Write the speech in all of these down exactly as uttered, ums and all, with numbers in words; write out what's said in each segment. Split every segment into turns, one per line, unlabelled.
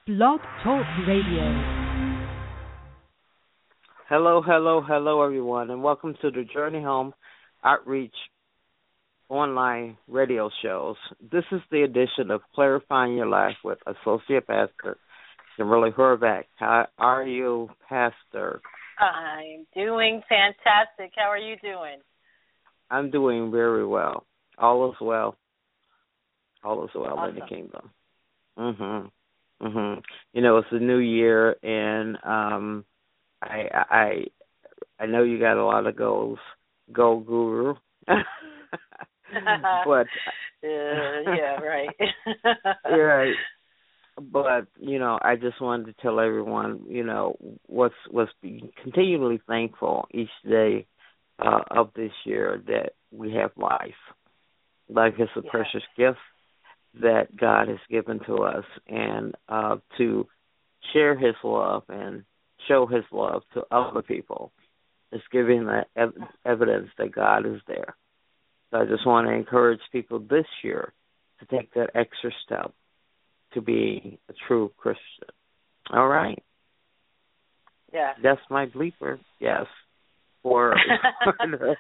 Blog Talk Radio.
Hello, hello, hello, everyone, and welcome to the Journey Home Outreach online radio shows. This is the edition of Clarifying Your Life with Associate Pastor Kimberly Horvath. How are you, Pastor?
I'm doing fantastic. How are you doing?
I'm doing very well. All is well. All is well
Awesome.
in the kingdom. Mhm. Mhm. You know, it's a new year, and um, I I I know you got a lot of goals, goal guru. but
uh, yeah, right.
yeah, but you know, I just wanted to tell everyone, you know, what's what's be continually thankful each day uh, of this year that we have life. Life is a
yeah.
precious gift that God has given to us, and uh, to share His love and show His love to other people is giving that ev- evidence that God is there. So I just want to encourage people this year to take that extra step to be a true Christian. All right.
Yeah.
That's my bleeper. Yes. For, for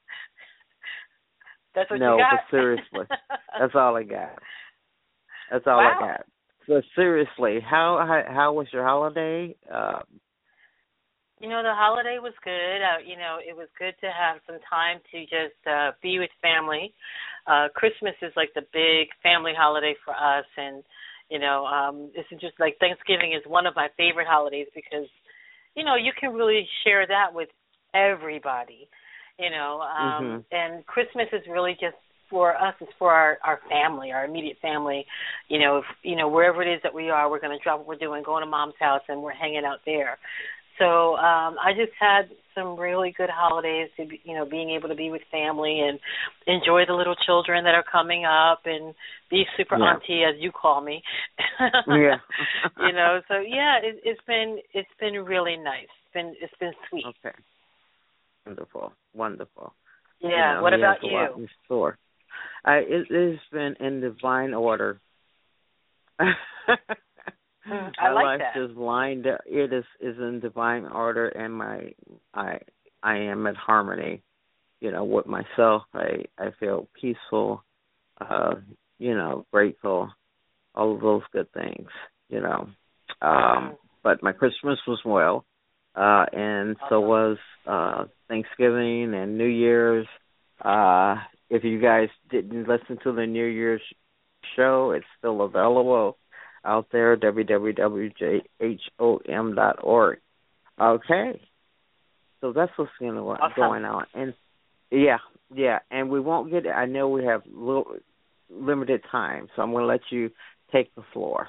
That's what
no,
you got?
but seriously, that's all I got. That's all
wow.
I got. So seriously, how how, how was your holiday? Um,
You know, the holiday was good. Uh, you know, it was good to have some time to just uh, be with family. Uh, Christmas is like the big family holiday for us, and you know, um, this is just like Thanksgiving is one of my favorite holidays because, you know, you can really share that with everybody. You know, um,
mm-hmm.
and Christmas is really just for us. It's for our, our family, our immediate family. You know, if you know wherever it is that we are, we're going to drop what we're doing, going to Mom's house, and we're hanging out there. So um, I just had some really good holidays, to be, you know, being able to be with family and enjoy the little children that are coming up and be super
yeah.
auntie, as you call me.
yeah.
You know, so yeah, it, it's been it's been really nice. It's been it's been sweet.
Okay. Wonderful. Wonderful.
Yeah.
You know,
what
he
about
has a
you?
lot in store. I, it has been in divine order.
Mm, I
my
like
life
that.
just lined up. It is is in divine order, and my I I am at harmony. You know, with myself. I I feel peaceful. Uh, you know, grateful. All of those good things. You know, um, but my Christmas was well, uh, and
awesome.
so was uh, Thanksgiving and New Year's. Uh, if you guys didn't listen to the New Year's show, it's still available out there, w w w dot hom dot org. Okay. So that's what's going, to,
awesome.
going on. And, yeah, yeah, and we won't get, I know we have little, limited time, so I'm going to let you take the floor.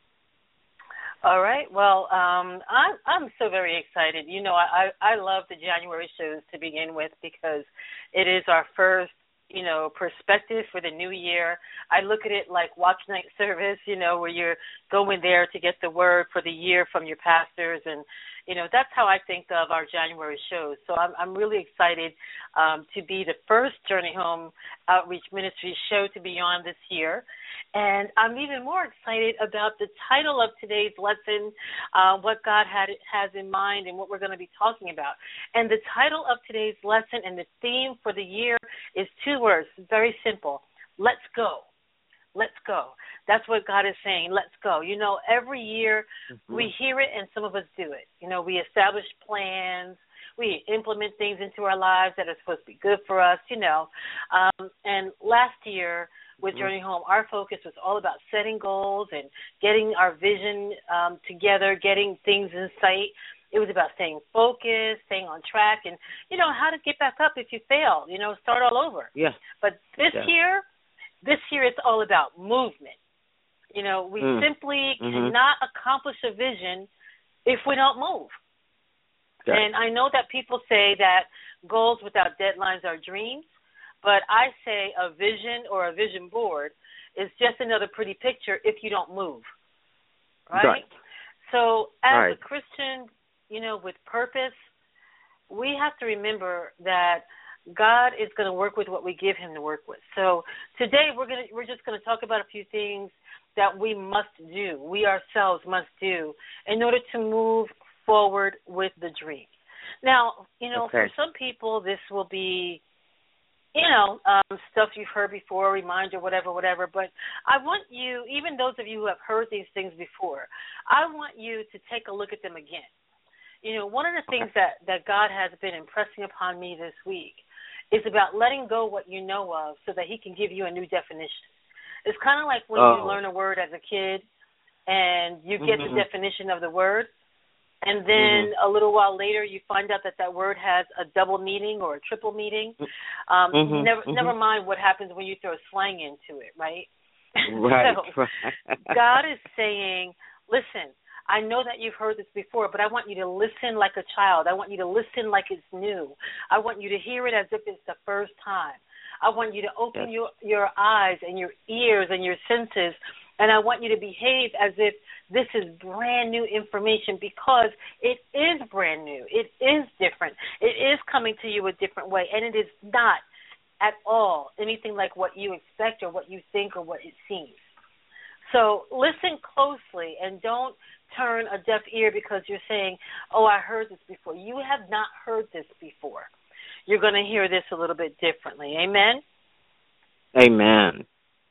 All right. Well, um, I'm I'm so very excited. You know, I, I love the January shows to begin with because it is our first, you know, perspective for the new year. I look at it like watch night service, you know, where you're going there to get the word for the year from your pastors, and you know, that's how I think of our January shows. So I'm I'm really excited um, to be the first Journey Home Outreach Ministry show to be on this year. And I'm even more excited about the title of today's lesson, uh, what God had has in mind and what we're going to be talking about. And the title of today's lesson and the theme for the year is two words, very simple. Let's go. Let's go. That's what God is saying. Let's go. You know, every year mm-hmm. we hear it and some of us do it. You know, we establish plans. We implement things into our lives that are supposed to be good for us, you know. Um, and last year with mm-hmm. Journey Home, our focus was all about setting goals and getting our vision um, together, getting things in sight. It was about staying focused, staying on track, and, you know, how to get back up if you fail, you know, start all over.
Yeah.
But this
yeah.
year, this year it's all about movement. You know, we
mm.
simply
mm-hmm.
cannot accomplish a vision if we don't move.
Okay.
And I know that people say that goals without deadlines are dreams, but I say a vision or a vision board is just another pretty picture if you don't move, right?
right.
So as
right.
a Christian, you know, with purpose, we have to remember that God is going to work with what we give him to work with. So today we're going to we're just going to talk about a few things that we must do, we ourselves must do, in order to move forward with the dream. Now, you know,
okay.
for some people, this will be, you know, um, stuff you've heard before, reminder, whatever, whatever. But I want you, even those of you who have heard these things before, I want you to take a look at them again. You know, one of the things that, that God has been impressing upon me this week is about letting go what you know of so that he can give you a new definition. It's kind of like when
oh.
you learn a word as a kid and you get
mm-hmm.
the definition of the word, and then
mm-hmm.
a little while later you find out that that word has a double meaning or a triple meaning. Um,
mm-hmm.
Never
mm-hmm.
never mind what happens when you throw slang into it, right?
Right.
So
right.
God is saying, listen, I know that you've heard this before, but I want you to listen like a child. I want you to listen like it's new. I want you to hear it as if it's the first time. I want you to open
yes.
your, your eyes and your ears and your senses, and I want you to behave as if this is brand new information, because it is brand new. It is different. It is coming to you a different way, and it is not at all anything like what you expect or what you think or what it seems. So listen closely and don't turn a deaf ear because you're saying, oh, I heard this before. You have not heard this before. You're going to hear this a little bit differently. Amen?
Amen.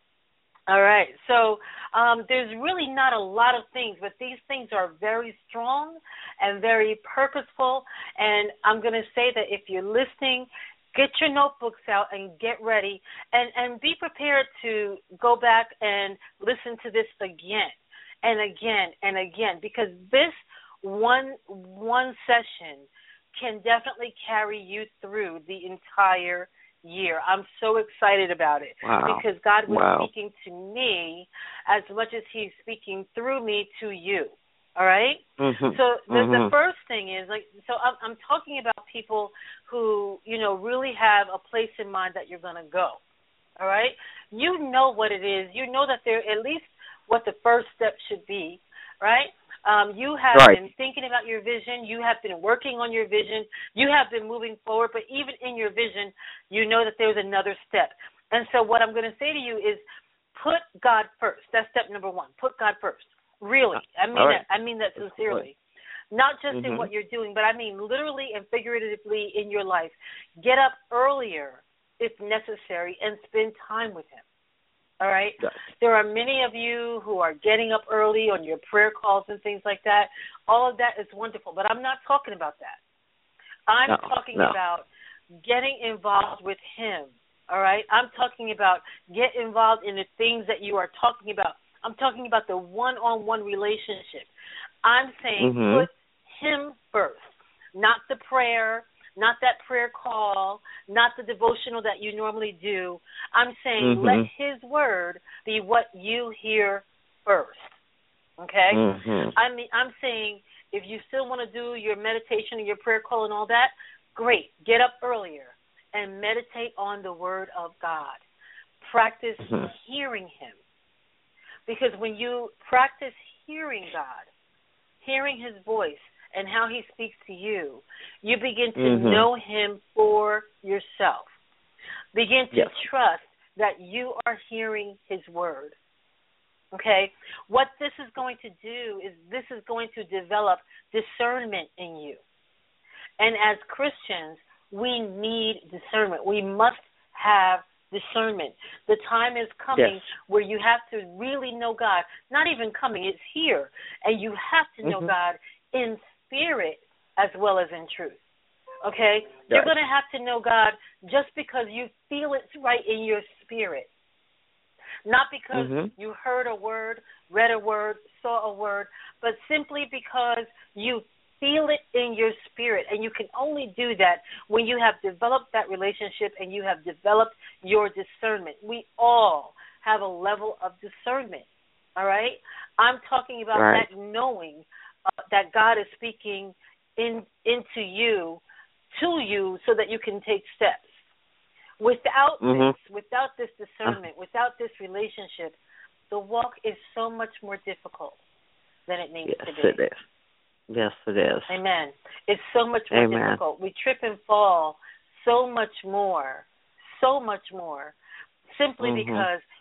All right. So um, there's really not a lot of things, but these things are very strong and very purposeful. And I'm going to say that if you're listening, get your notebooks out and get ready, and, and be prepared to go back and listen to this again and again and again, because this one one session can definitely carry you through the entire year. I'm so excited about it.
Wow.
Because God was
wow.
speaking to me as much as he's speaking through me to you. All right?
Mm-hmm.
So the,
mm-hmm.
the first thing is, like, so I'm, I'm talking about people who, you know, really have a place in mind that you're going to go. All right? You know what it is. You know that there, at least what the first step should be, right? Um, you have
right.
been thinking about your vision. You have been working on your vision. You have been moving forward. But even in your vision, you know that there's another step. And so what I'm going to say to you is put God first. That's step number one. Put God first. Really. I mean
right.
that. I mean that sincerely. Not just
mm-hmm.
in what you're doing, but I mean literally and figuratively in your life. Get up earlier if necessary and spend time with him. All right?
Yes.
There are many of you who are getting up early on your prayer calls and things like that. All of that is wonderful, but I'm not talking about that. I'm
no,
talking
no.
about getting involved with him. All right? I'm talking about get involved in the things that you are talking about. I'm talking about the one-on-one relationship. I'm saying
mm-hmm.
put him first, not the prayer, not that prayer call, not the devotional that you normally do. I'm saying
mm-hmm.
let his word be what you hear first, okay?
Mm-hmm.
I mean, I'm saying if you still want to do your meditation and your prayer call and all that, great. Get up earlier and meditate on the word of God. Practice mm-hmm. hearing him. Because when you practice hearing God, hearing his voice and how he speaks to you, you begin to
mm-hmm.
know him for yourself. Begin to
yes.
trust that you are hearing his word. Okay? What this is going to do is this is going to develop discernment in you. And as Christians, we need discernment. We must have discernment. The time is coming
yes.
where you have to really know God. Not even coming, it's here. And you have to know
mm-hmm.
God in spirit as well as in truth. Okay?
Yes.
You're going to have to know God just because you feel it's right in your spirit. Not because
mm-hmm.
you heard a word, read a word, saw a word, but simply because you feel it in your spirit. And you can only do that when you have developed that relationship and you have developed your discernment. We all have a level of discernment, all right? I'm talking about
right.
that knowing uh, that God is speaking in into you, to you, so that you can take steps. Without
mm-hmm.
this, without this discernment, without this relationship, the walk is so much more difficult than it needs
yes,
to be.
Yes, it is. Yes, it is.
Amen. It's so much more
Amen.
difficult. We trip and fall so much more, so much more, simply
mm-hmm.
because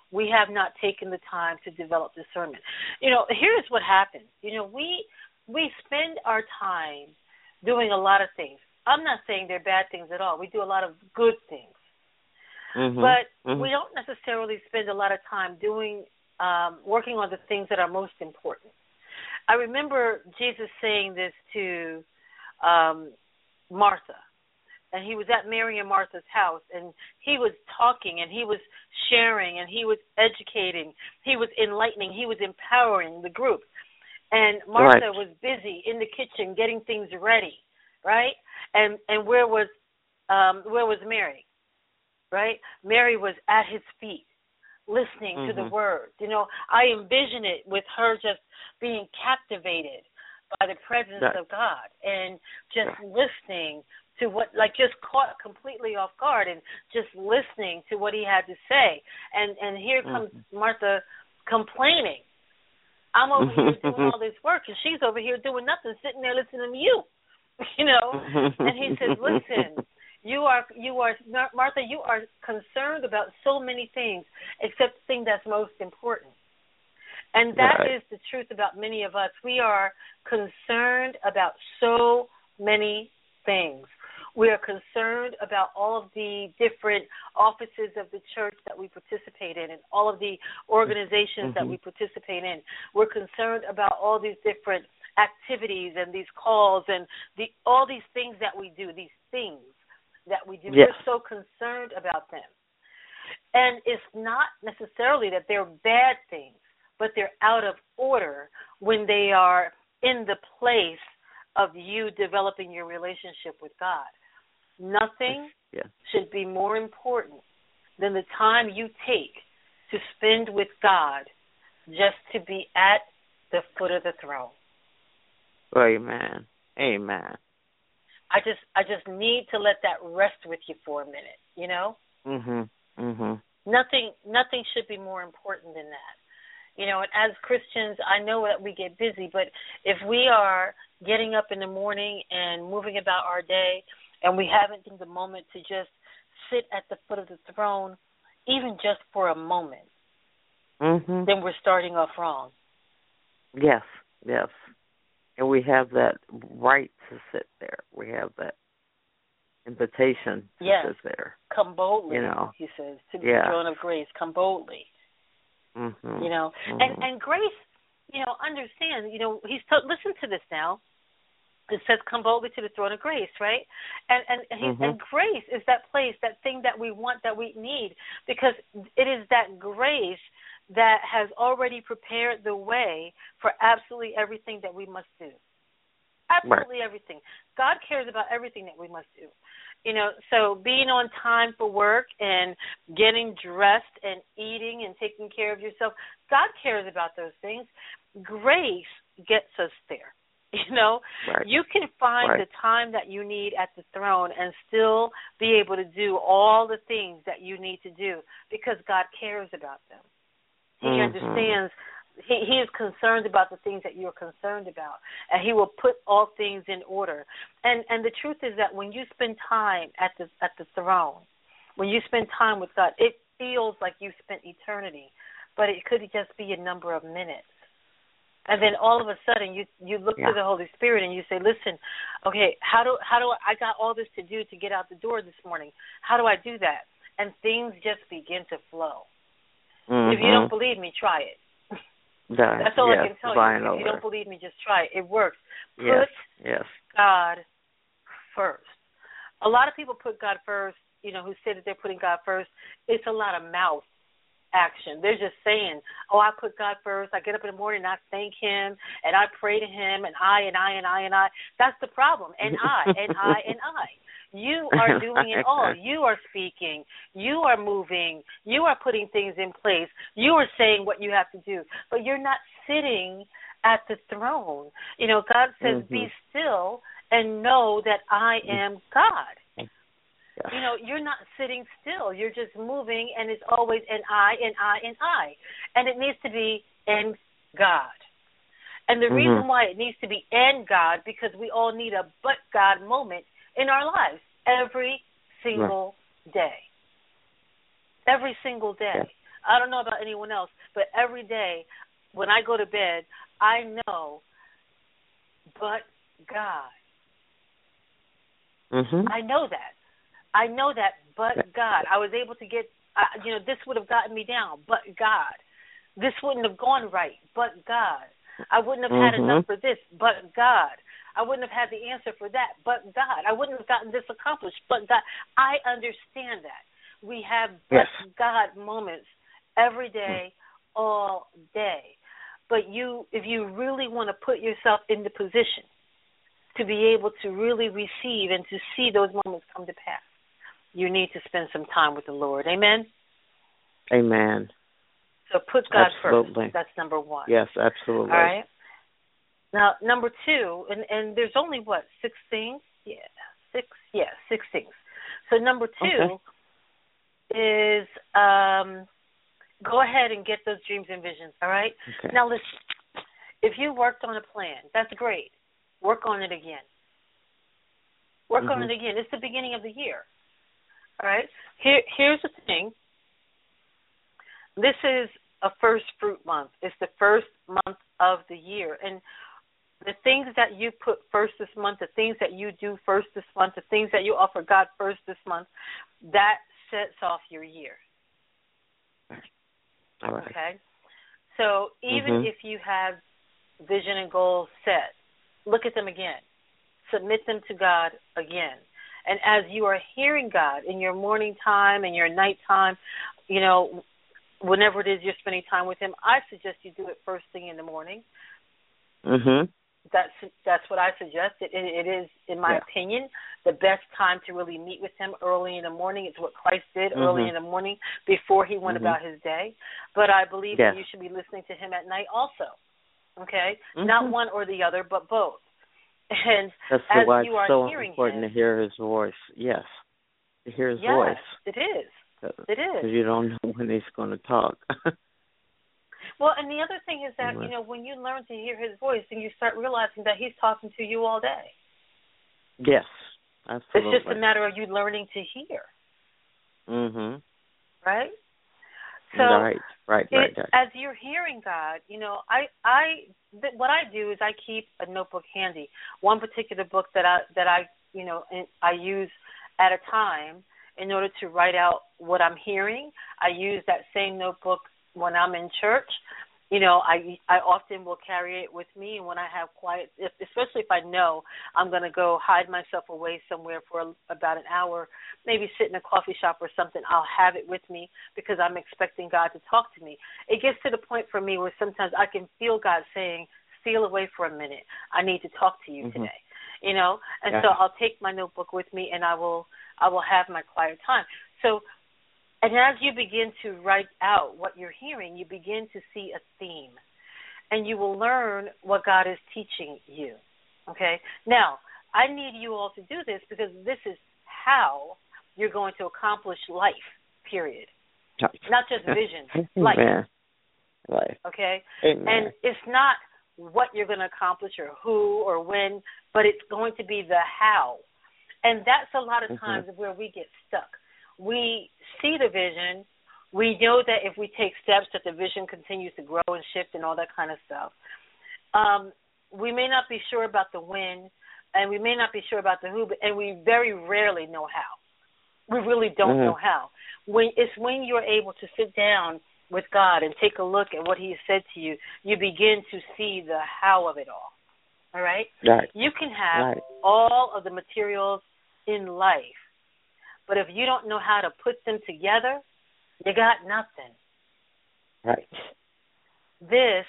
we have not taken the time to develop discernment. You know, here's what happens. You know, we we spend our time doing a lot of things. I'm not saying they're bad things at all. We do a lot of good things.
Mm-hmm.
But
mm-hmm.
we don't necessarily spend a lot of time doing, um, working on the things that are most important. I remember Jesus saying this to um, Martha. And he was at Mary and Martha's house, and he was talking, and he was sharing, and he was educating, he was enlightening, he was empowering the group. And Martha
right.
was busy in the kitchen getting things ready, right? And and where was um, where was Mary, right? Mary was at his feet, listening
mm-hmm.
to the word. You know, I envision it with her just being captivated by the presence
right.
of God and just
right.
listening to what, like just caught completely off guard and just listening to what he had to say. And and here comes mm-hmm. Martha complaining. I'm over here doing all this work, and she's over here doing nothing, sitting there listening to you, you know. And he says, listen, you are, you are, Martha, you are concerned about so many things except the thing that's most important. And that
right.
is the truth about many of us. We are concerned about so many things. We are concerned about all of the different offices of the church that we participate in and all of the organizations mm-hmm. that we participate in. We're concerned about all these different activities and these calls and the all these things that we do, these things that we do.
Yes.
We're so concerned about them. And it's not necessarily that they're bad things, but they're out of order when they are in the place of you developing your relationship with God. Nothing
yeah.
should be more important than the time you take to spend with God just to be at the foot of the throne.
Amen. Amen.
I just I just need to let that rest with you for a minute, you know?
Mhm. Mhm.
Nothing nothing should be more important than that. You know, and as Christians, I know that we get busy, but if we are getting up in the morning and moving about our day and we haven't taken the moment to just sit at the foot of the throne, even just for a moment,
mm-hmm.
then we're starting off wrong.
Yes, yes. And we have that right to sit there. We have that invitation to
yes.
sit there.
Come boldly,
you know.
he says, to
yeah.
the throne of grace. Come boldly.
Mm-hmm.
You know,
mm-hmm.
and, and grace, you know, understand, you know, he's t- listen to this now. It says, come boldly to the throne of grace, right? And and he,
mm-hmm.
and grace is that place, that thing that we want, that we need, because it is that grace that has already prepared the way for absolutely everything that we must do. Absolutely
right.
everything. God cares about everything that we must do. You know, so being on time for work and getting dressed and eating and taking care of yourself, God cares about those things. Grace gets us there. You know,
right.
you can find
right.
the time that you need at the throne and still be able to do all the things that you need to do because God cares about them. He
mm-hmm.
understands. He, he is concerned about the things that you're concerned about, and he will put all things in order. And and the truth is that when you spend time at the at the throne, when you spend time with God, it feels like you spent eternity, but it could just be a number of minutes. And then all of a sudden, you you look
yeah.
to the Holy Spirit and you say, "Listen, okay, how do how do I, I got all this to do to get out the door this morning? How do I do that?" And things just begin to flow.
Mm-hmm.
If you don't believe me, try it.
That,
That's all
yes,
I can tell you. If
over.
you don't believe me, just try it. It works.
Yes,
Put
yes.
God first. A lot of people put God first, you know, who say that they're putting God first. It's a lot of mouth action. They're just saying, oh, I put God first. I get up in the morning and I thank him and I pray to him and I and I and I and I. That's the problem. And I and I and I. You are doing it all. You are speaking. You are moving. You are putting things in place. You are saying what you have to do. But you're not sitting at the throne. You know, God says,
mm-hmm.
be still and know that I am God.
Yeah.
You know, you're not sitting still. You're just moving, and it's always an I and I and I. And it needs to be in God. And the
mm-hmm.
reason why it needs to be in God, because we all need a but God moment in our lives every single yeah. day. Every single day.
Yeah.
I don't know about anyone else, but every day when I go to bed, I know, but God.
Mhm.
I know that. I know that, but God. I was able to get, uh, you know, this would have gotten me down, but God. This wouldn't have gone right, but God. I wouldn't have had
Mhm.
enough for this, but God. I wouldn't have had the answer for that, but God. I wouldn't have gotten this accomplished, but God. I understand that. We have but
Yes.
God moments every day, all day. But you, if you really want to put yourself in the position to be able to really receive and to see those moments come to pass, you need to spend some time with the Lord. Amen?
Amen.
So put God
Absolutely.
first. That's number one.
Yes, absolutely.
All right? Now, number two, and, and there's only, what, six things? Yeah, six? Yeah, six things. So number two
Okay.
is um, go ahead and get those dreams and visions, all right?
Okay.
Now, listen, if you worked on a plan, that's great. Work on it again. Work
Mhm.
on it again. It's the beginning of the year, all right? Here, here's the thing. This is a first fruit month. It's the first month of the year. And the things that you put first this month, the things that you do first this month, the things that you offer God first this month, that sets off your year.
All right.
Okay? So even
Mhm.
if you have vision and goals set, look at them again. Submit them to God again. And as you are hearing God in your morning time and your night time, you know, whenever it is you're spending time with Him, I suggest you do it first thing in the morning.
Mhm.
That's that's what I suggest. It, it is, in my
Yeah.
opinion, the best time to really meet with Him early in the morning. It's what Christ did
Mhm.
early in the morning before He went
Mhm.
about His day. But I believe
Yes.
that you should be listening to Him at night also. Okay?
Mhm.
Not one or the other, but both. And
That's
as
why
you
it's
are
so
hearing
important
Him,
to hear His voice. Yes, to hear His
yes,
voice.
it is. It is.
Because you don't know when He's going to talk.
Well, and the other thing is that,
Mhm.
you know, when you learn to hear His voice, then you start realizing that He's talking to you all day.
Yes, absolutely.
It's just a matter of you learning to hear,
Mhm.
right? So,
right, right, right,
it,
right.
as you're hearing God, you know, I, I, th- what I do is I keep a notebook handy. One particular book that I, that I, you know, I use at a time in order to write out what I'm hearing. I use that same notebook when I'm in church. You know, I I often will carry it with me, and when I have quiet, if, especially if I know I'm going to go hide myself away somewhere for a, about an hour, maybe sit in a coffee shop or something, I'll have it with me because I'm expecting God to talk to me. It gets to the point for me where sometimes I can feel God saying, steal away for a minute. I need to talk to you
Mhm.
today. You know, and
Yeah.
so I'll take my notebook with me, and I will I will have my quiet time. So, and as you begin to write out what you're hearing, you begin to see a theme, and you will learn what God is teaching you. Okay? Now, I need you all to do this because this is how you're going to accomplish life, period. Not just vision, life.
Amen. Life.
Okay?
Amen.
And it's not what you're going to accomplish or who or when, but it's going to be the how. And that's a lot of times
Mhm.
where we get stuck. We see the vision. We know that if we take steps that the vision continues to grow and shift and all that kind of stuff. Um, we may not be sure about the when, and we may not be sure about the who, but, and we very rarely know how. We really don't
Mhm.
know how. When it's when you're able to sit down with God and take a look at what He has said to you, you begin to see the how of it all. All right?
Right.
You can have
Right.
all of the materials in life, but if you don't know how to put them together, you got nothing.
Right.
This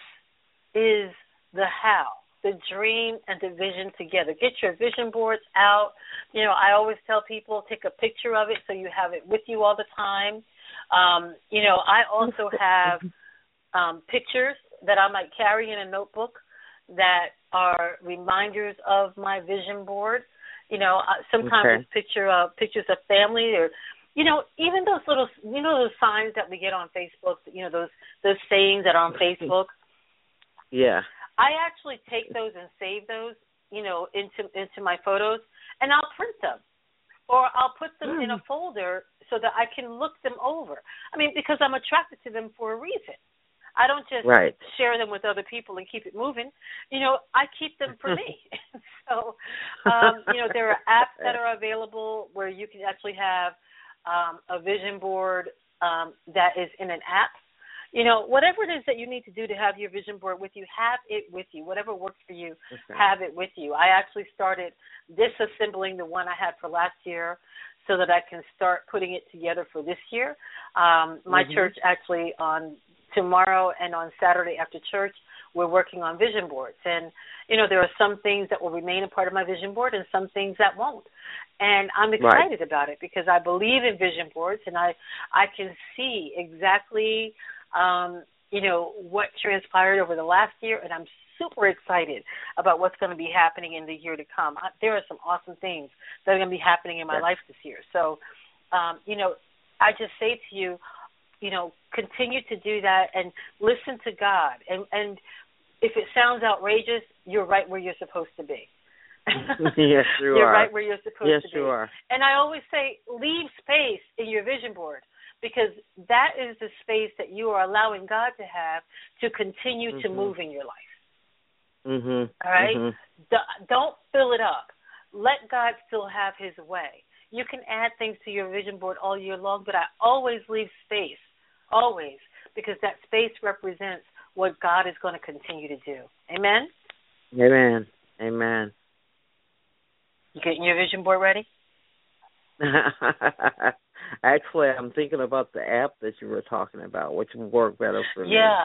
is the how, the dream and the vision together. Get your vision boards out. You know, I always tell people, take a picture of it so you have it with you all the time. Um, you know, I also have um, pictures that I might carry in a notebook that are reminders of my vision board. You know, uh, sometimes
Okay.
it's picture of pictures of family, or, you know, even those little, you know, those signs that we get on Facebook. You know, those those sayings that are on Facebook.
Yeah.
I actually take those and save those, you know, into into my photos, and I'll print them, or I'll put them mm. in a folder so that I can look them over. I mean, because I'm attracted to them for a reason. I don't just
right.
share them with other people and keep it moving. You know, I keep them for me. So, um, you know, there are apps that are available where you can actually have um, a vision board um, that is in an app. You know, whatever it is that you need to do to have your vision board with you, have it with you. Whatever works for you, okay. have it with you. I actually started disassembling the one I had for last year so that I can start putting it together for this year. Um, my mm-hmm. church actually on tomorrow and on Saturday after church, we're working on vision boards. And, you know, there are some things that will remain a part of my vision board and some things that won't. And I'm excited right. about it because I believe in vision boards and I, I can see exactly, um, you know, what transpired over the last year, and I'm super excited about what's going to be happening in the year to come. I, there are some awesome things that are going to be happening in my yeah. life this year. So, um, you know, I just say to you, you know, continue to do that and listen to God. And, and if it sounds outrageous, you're right where you're supposed to be.
Yes, you
you're
are.
right where you're supposed
yes,
to be.
Yes, you are.
And I always say, leave space in your vision board because that is the space that you are allowing God to have to continue mm-hmm. to move in your life.
Mm-hmm.
All right?
Mm-hmm.
D- don't fill it up. Let God still have his way. You can add things to your vision board all year long, but I always leave space. Always, because that space represents what God is going to continue to do. Amen?
Amen. Amen.
You getting your vision board ready?
Actually, I'm thinking about the app that you were talking about, which would work better for me.
Yeah.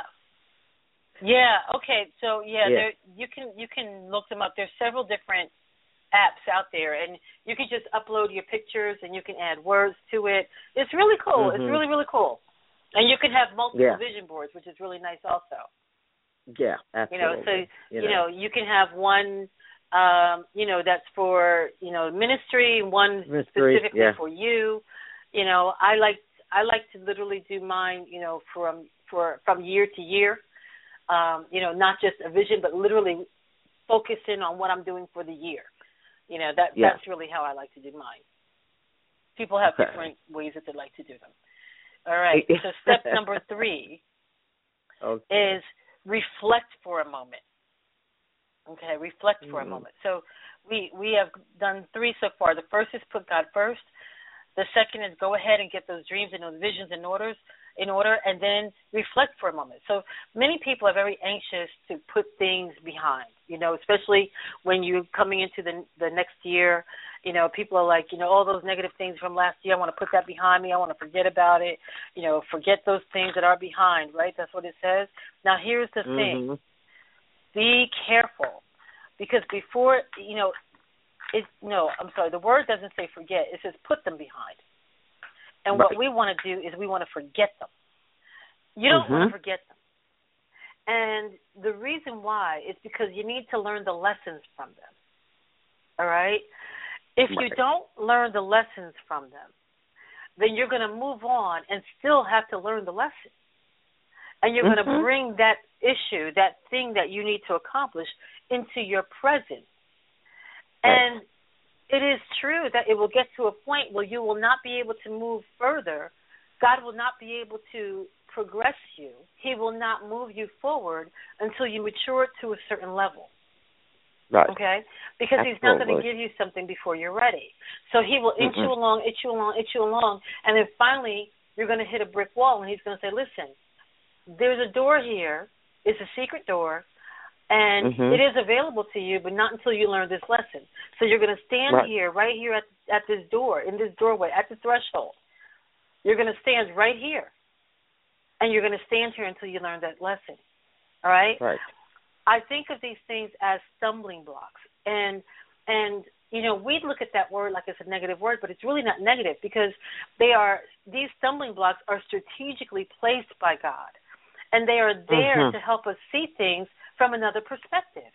Yeah, okay. So, yeah,
yeah.
There, you can you can look them up. There's several different apps out there, and you can just upload your pictures, and you can add words to it. It's really cool. Mm-hmm. It's really, really cool. And you can have multiple
yeah.
vision boards, which is really nice also.
Yeah, absolutely.
You know, so,
you,
you know, know you can have one, um, you know, that's for, you know, ministry, one
ministry,
specifically
yeah.
for you. You know, I like I like to literally do mine, you know, from for from year to year. Um, you know, not just a vision, but literally focusing on what I'm doing for the year. You know, that
yeah.
that's really how I like to do mine. People have
okay.
different ways that they like to do them. All right, so step number three
okay.
is reflect for a moment. Okay, reflect for
mm-hmm.
a moment. So we we have done three so far. The first is put God first. The second is go ahead and get those dreams and those visions in orders, in order, and then reflect for a moment. So many people are very anxious to put things behind, you know, especially when you're coming into the the next year. You know, people are like, you know, all those negative things from last year, I want to put that behind me. I want to forget about it. You know, forget those things that are behind, right? That's what it says. Now, here's the
mm-hmm.
thing. Be careful, because before, you know, it, no, I'm sorry, the word doesn't say forget. It says put them behind. And
right.
what we want to do is we want to forget them. You don't
mm-hmm.
want to forget them. And the reason why is because you need to learn the lessons from them. All right? If
right.
you don't learn the lessons from them, then you're going to move on and still have to learn the lesson. And you're mm-hmm. going to bring that issue, that thing that you need to accomplish into your present. Right. And it is true that it will get to a point where you will not be able to move further. God will not be able to progress you. He will not move you forward until you mature to a certain level.
Right.
Okay? Because
Absolutely.
he's not going to give you something before you're ready. So he will inch
mm-hmm.
you along, inch you along, inch you along, and then finally you're going to hit a brick wall, and he's going to say, listen, there's a door here. It's a secret door, and
mm-hmm.
it is available to you, but not until you learn this lesson. So you're going to stand
right.
here, right here at, at this door, in this doorway, at the threshold. You're going to stand right here, and you're going to stand here until you learn that lesson. All right?
Right.
I think of these things as stumbling blocks. And, and you know, we look at that word like it's a negative word, but it's really not negative because they are these stumbling blocks are strategically placed by God. And they are there
mm-hmm.
to help us see things from another perspective.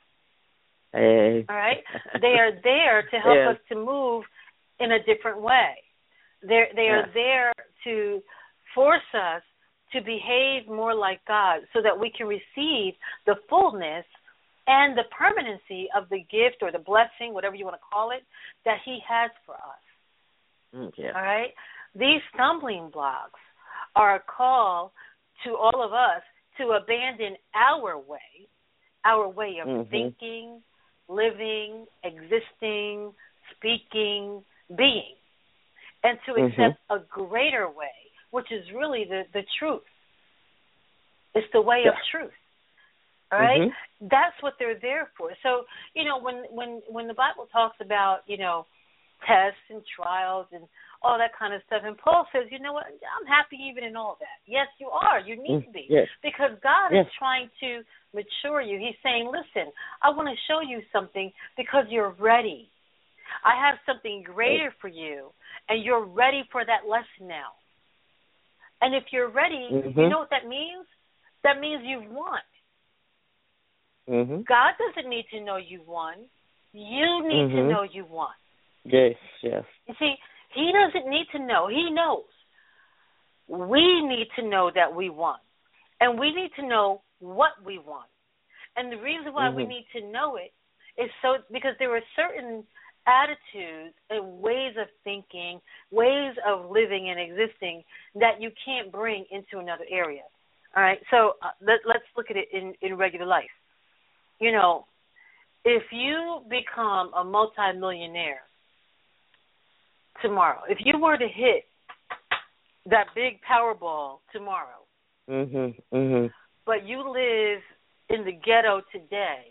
Hey.
All right? They are there to help
yeah.
us to move in a different way. They're, they are
yeah.
there to force us to behave more like God so that we can receive the fullness and the permanency of the gift or the blessing, whatever you want to call it, that he has for us.
Mm, yeah.
All right? these stumbling blocks are a call to all of us to abandon our way, our way of
mm-hmm.
thinking, living, existing, speaking, being, and to
mm-hmm.
accept a greater way, which is really the, the truth. It's the way
yeah.
of truth. All right?
Mm-hmm.
That's what they're there for. So, you know, when, when, when the Bible talks about, you know, tests and trials and all that kind of stuff, and Paul says, you know what, I'm happy even in all that. Yes, you are. You need to be.
Yes.
Because God
yes.
is trying to mature you. He's saying, listen, I want to show you something because you're ready. I have something greater for you, and you're ready for that lesson now. And if you're ready,
mm-hmm.
you know what that means? That means you've won.
Mm-hmm.
God doesn't need to know you won. You need
mm-hmm.
to know you won.
Yes, yes.
You see, he doesn't need to know. He knows. We need to know that we won. And we need to know what we won. And the reason why
mm-hmm.
we need to know it is so because there are certain attitudes and ways of thinking, ways of living and existing that you can't bring into another area. All right? So uh, let, let's look at it in, in regular life. You know, if you become a multimillionaire tomorrow, if you were to hit that big Powerball tomorrow,
mm-hmm, mm-hmm.
but you live in the ghetto today,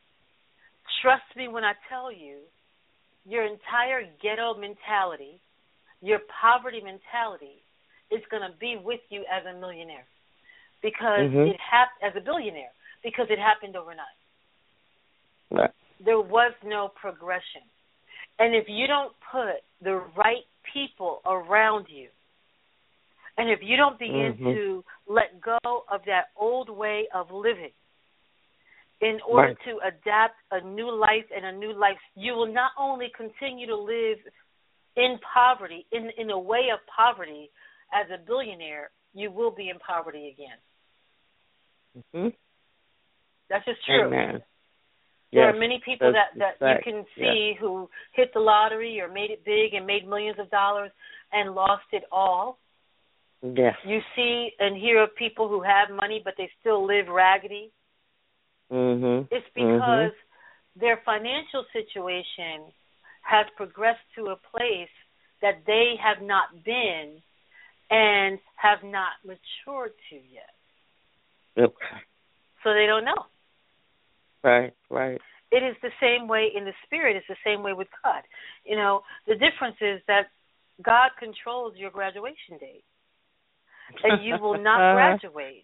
trust me when I tell you, your entire ghetto mentality, your poverty mentality is going to be with you as a millionaire because
mm-hmm.
it hap- as a billionaire because it happened overnight.
Right.
There was no progression. And if you don't put the right people around you, and if you don't begin
mm-hmm.
to let go of that old way of living in order
right.
to adapt a new life and a new life, you will not only continue to live in poverty, in, in a way of poverty as a billionaire, you will be in poverty again.
Mm-hmm.
That's just true.
Amen.
There
yes,
are many people that, that
fact.
you can see
yeah.
who hit the lottery or made it big and made millions of dollars and lost it all.
Yes.
You see and hear of people who have money but they still live raggedy.
Mm-hmm.
It's because
mm-hmm.
their financial situation has progressed to a place that they have not been and have not matured to yet.
Okay.
So they don't know.
Right, right.
It is the same way in the spirit. It's the same way with God. You know, the difference is that God controls your graduation date. And you will not graduate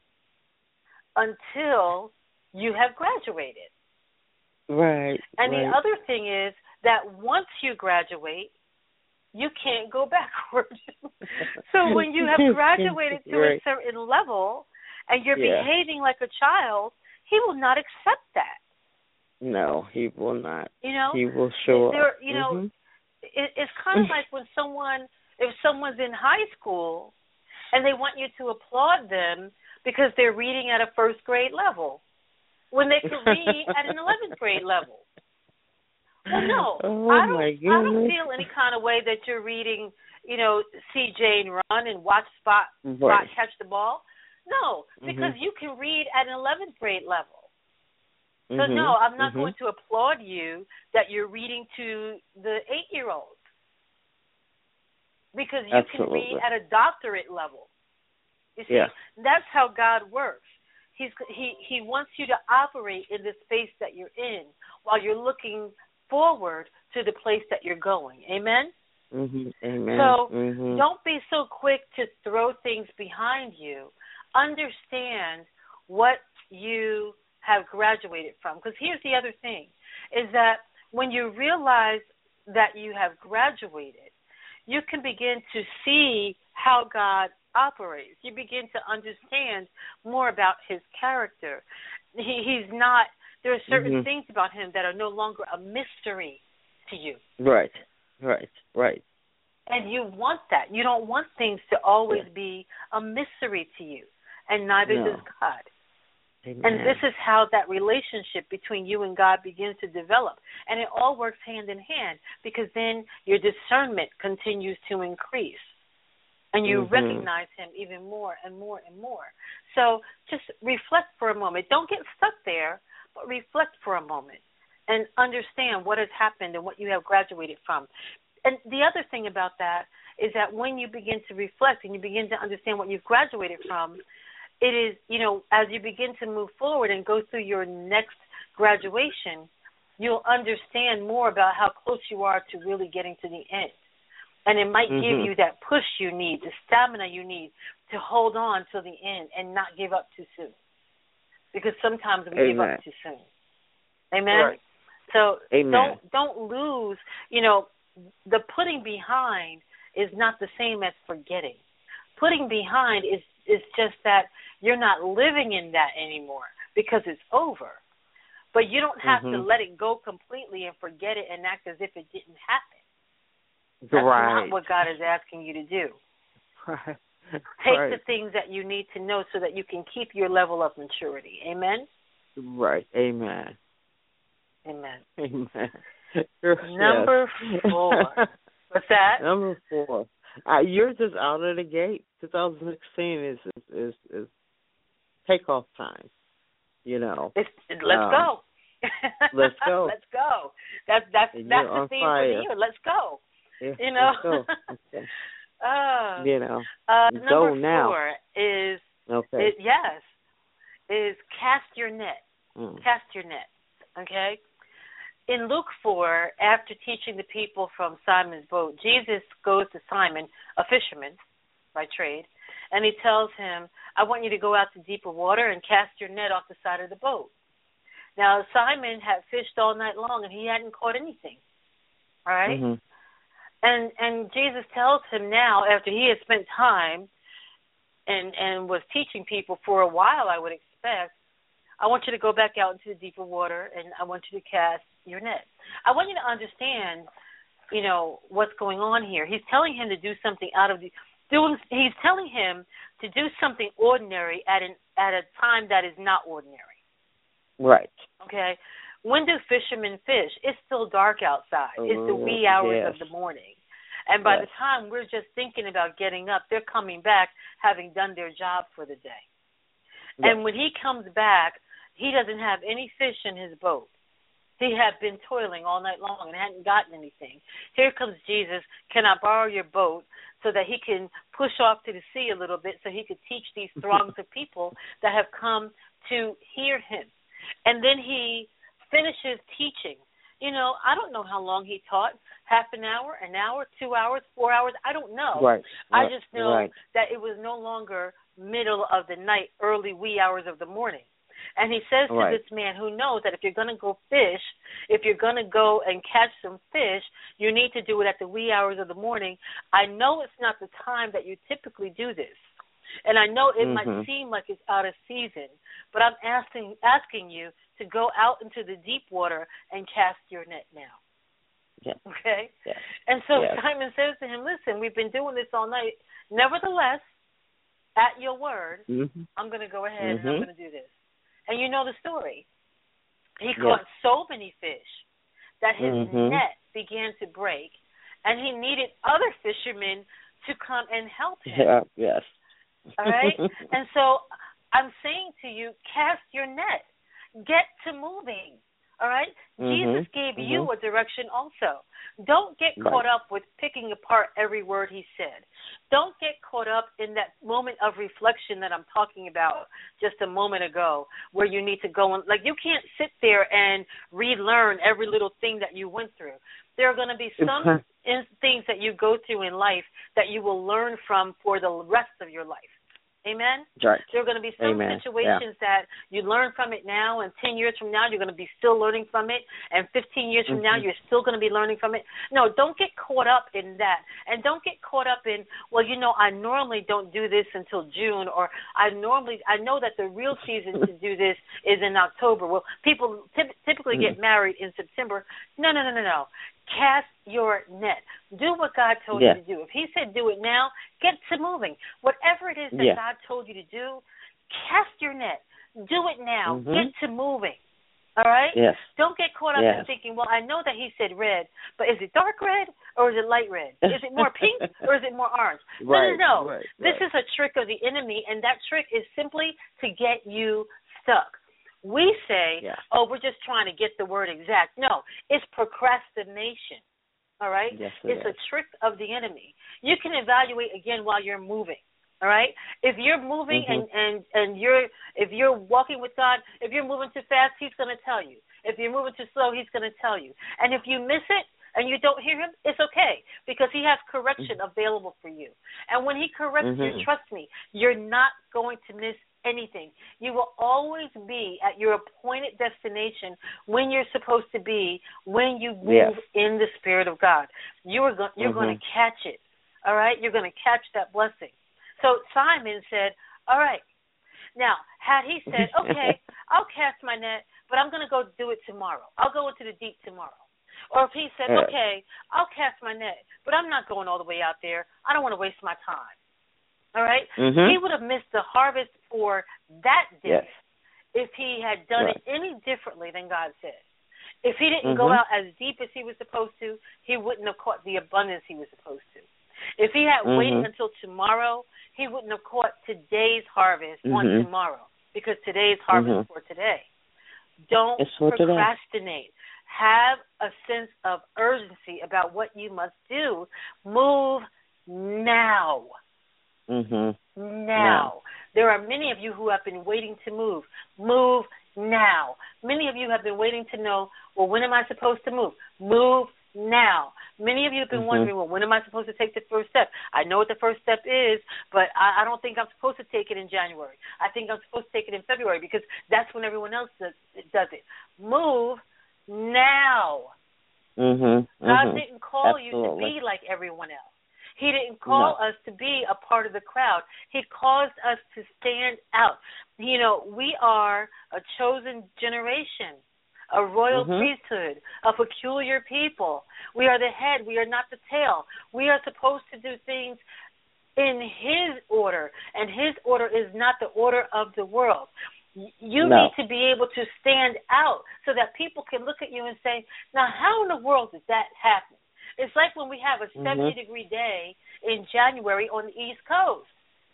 until you have graduated.
Right.
And
right.
the other thing is that once you graduate, you can't go backwards. So when you have graduated to
right.
a certain level and you're
yeah.
behaving like a child, he will not accept that.
No, he will not.
You know,
he will show
there,
up.
You know,
mm-hmm.
it, it's kind of like when someone, if someone's in high school and they want you to applaud them because they're reading at a first grade level, when they could read at an eleventh grade level. Well, no,
oh,
I don't.
My
I don't
goodness.
feel any kind of way that you're reading, you know, C J and run and watch Spot,
right.
Spot catch the ball. No, because
mm-hmm.
you can read at an eleventh grade level. So,
mm-hmm.
no, I'm not
mm-hmm.
going to applaud you that you're reading to the eight-year-olds because you
Absolutely.
can read at a doctorate level. You see,
yeah.
that's how God works. He's, he, he wants you to operate in the space that you're in while you're looking forward to the place that you're going. Amen?
Mm-hmm. Amen.
So
mm-hmm.
don't be so quick to throw things behind you. Understand what you have graduated from. Because here's the other thing, is that when you realize that you have graduated, you can begin to see how God operates. You begin to understand more about his character. He, he's not, there are certain
mm-hmm.
things about him that are no longer a mystery to you.
Right, right, right.
And you want that. You don't want things to always
yeah.
be a mystery to you, and neither
no.
does God.
Amen.
And this is how that relationship between you and God begins to develop. And it all works hand in hand because then your discernment continues to increase. and you
mm-hmm.
recognize him even more and more and more. So just reflect for a moment. Don't get stuck there, but reflect for a moment and understand what has happened and what you have graduated from. And the other thing about that is that when you begin to reflect and you begin to understand what you've graduated from, it is, you know, as you begin to move forward and go through your next graduation, you'll understand more about how close you are to really getting to the end. And it might
mm-hmm.
give you that push you need, the stamina you need to hold on till the end and not give up too soon. Because sometimes we
Amen.
give up too soon. Amen?
Right.
So
Amen.
don't don't lose, you know, the putting behind is not the same as forgetting. Putting behind is, is just that you're not living in that anymore because it's over. But you don't have
mm-hmm.
to let it go completely and forget it and act as if it didn't happen. That's
right.
not what God is asking you to do.
Right.
Take
right.
the things that you need to know so that you can keep your level of maturity. Amen?
Right. Amen.
Amen.
Amen.
Number four. What's that?
Number four. Uh, you're just out of the gate. twenty sixteen is is is, is takeoff time. You know.
It's, let's
um,
go.
let's go.
Let's go. That's that's
and
that's the theme
fire.
for the year. Let's go.
Yeah,
you know.
Let's go. Okay.
uh,
you know.
Uh,
go
number
now.
four is
okay.
It, yes, is cast your net.
Mm.
Cast your net. Okay. In Luke four, after teaching the people from Simon's boat, Jesus goes to Simon, a fisherman by trade, and he tells him, I want you to go out to deeper water and cast your net off the side of the boat. Now, Simon had fished all night long, and he hadn't caught anything. All right?
Mm-hmm.
And and Jesus tells him now, after he had spent time and, and was teaching people for a while, I would expect, I want you to go back out into the deeper water, and I want you to cast your net. I want you to understand, you know, what's going on here. He's telling him to do something out of the doing. He's telling him to do something ordinary at an at a time that is not ordinary.
Right.
Okay. When do fishermen fish? It's still dark outside. It's the wee hours
yes.
of the morning. And by
yes.
the time we're just thinking about getting up, they're coming back having done their job for the day. Yes. And when he comes back, he doesn't have any fish in his boat. He had been toiling all night long and hadn't gotten anything. Here comes Jesus. Can I borrow your boat so that he can push off to the sea a little bit so he could teach these throngs of people that have come to hear him? And then he finishes teaching. You know, I don't know how long he taught, half an hour, an hour, two hours, four hours, I don't know.
Right.
I just know
right.
that it was no longer middle of the night, early wee hours of the morning. And he says to
right.
this man who knows that if you're going to go fish, if you're going to go and catch some fish, you need to do it at the wee hours of the morning. I know it's not the time that you typically do this. And I know it
mm-hmm.
might seem like it's out of season, but I'm asking asking you to go out into the deep water and cast your net now.
Yeah.
Okay?
Yeah.
And so
yeah.
Simon says to him, listen, we've been doing this all night. Nevertheless, at your word,
mm-hmm.
I'm going to go ahead
mm-hmm.
and I'm going to do this. And you know the story. He
yeah.
caught so many fish that his
mm-hmm.
net began to break, and he needed other fishermen to come and help him.
Yeah. Yes.
All right? And so I'm saying to you, cast your net. Get to moving. All right?
Mm-hmm.
Jesus gave
mm-hmm.
you a direction also. Don't get
right.
caught up with picking apart every word he said. Don't get caught up in that moment of reflection that I'm talking about just a moment ago, where you need to go and, like, you can't sit there and relearn every little thing that you went through. There are going to be some in, things that you go through in life that you will learn from for the rest of your life. Amen?
Right.
There are going to be some
Amen.
situations
yeah.
that you learn from it now, and ten years from now you're going to be still learning from it, and fifteen years from
mm-hmm.
now you're still going to be learning from it. No, don't get caught up in that. And don't get caught up in, well, you know, I normally don't do this until June, or I normally, I know that the real season to do this is in October. Well, people typ- typically mm-hmm. get married in September. No, no, no, no, no. Cast your net. Do what God told
yeah.
you to do. If he said do it now, get to moving. Whatever it is that
yeah.
God told you to do, cast your net. Do it now.
mm-hmm.
Get to moving. All right?
Yes.
Don't get caught up
yes.
in thinking, well, I know that he said red, but is it dark red or is it light red? Is it more pink or is it more orange?
Right,
no, no, no.
Right,
this
right.
is a trick of the enemy, and that trick is simply to get you stuck. We say,
yeah.
oh, we're just trying to get the word exact. No, it's procrastination. All right?
Yes, it
it's
is.
a trick of the enemy. You can evaluate again while you're moving. All right? If you're moving
mm-hmm.
and, and, and you're if you're walking with God, if you're moving too fast, he's going to tell you. If you're moving too slow, he's going to tell you. And if you miss it and you don't hear him, it's okay because he has correction mm-hmm. available for you. And when he corrects
mm-hmm.
you, trust me, you're not going to miss anything. You will always be at your appointed destination when you're supposed to be, when you move
yes.
in the Spirit of God. You are go- you're
mm-hmm.
going to catch it. All right? You're going to catch that blessing. So Simon said, all right. Now, had he said, okay, I'll cast my net, but I'm going to go do it tomorrow. I'll go into the deep tomorrow. Or if he said,
yeah.
okay, I'll cast my net, but I'm not going all the way out there. I don't want to waste my time. All right?
Mm-hmm.
He would have missed the harvest for that day
yes.
if he had done
right.
it any differently than God said. If he didn't
mm-hmm.
go out as deep as he was supposed to, he wouldn't have caught the abundance he was supposed to. If he had
mm-hmm.
waited until tomorrow, he wouldn't have caught today's harvest
mm-hmm.
on tomorrow because today's harvest
mm-hmm.
is for today. Don't procrastinate.
Today.
Have a sense of urgency about what you must do. Move now.
Mm-hmm.
Now.
now.
There are many of you who have been waiting to move. Move now. Many of you have been waiting to know, well, when am I supposed to move? Move now. Many of you have been
mm-hmm.
wondering, well, when am I supposed to take the first step? I know what the first step is, but I, I don't think I'm supposed to take it in January. I think I'm supposed to take it in February because that's when everyone else does, does it. Move now.
Mm-hmm.
God
mm-hmm.
didn't call
Absolutely.
you to be like everyone else. He didn't call
no.
us to be a part of the crowd. He caused us to stand out. You know, we are a chosen generation, a royal
mm-hmm.
priesthood, a peculiar people. We are the head. We are not the tail. We are supposed to do things in his order, and his order is not the order of the world. You
no.
need to be able to stand out so that people can look at you and say, now, how in the world did that happen? It's like when we have a seventy-degree mm-hmm. day in January on the East Coast.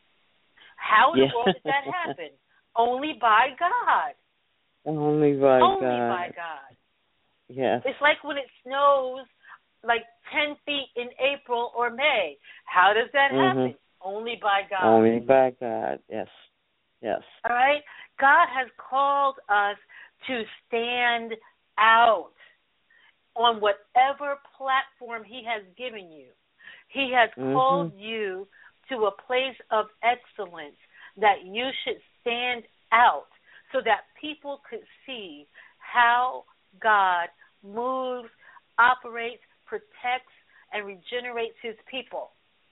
How in
yeah.
the world did that happen? Only by God.
Only by
Only
God.
Only by God.
Yes.
It's like when it snows like ten feet in April or May. How does that
mm-hmm.
happen? Only by God.
Only by God, yes. Yes.
All right? God has called us to stand out on whatever platform he has given you. He has
mm-hmm.
called you to a place of excellence that you should stand out so that people could see how God moves, operates, protects, and regenerates his people.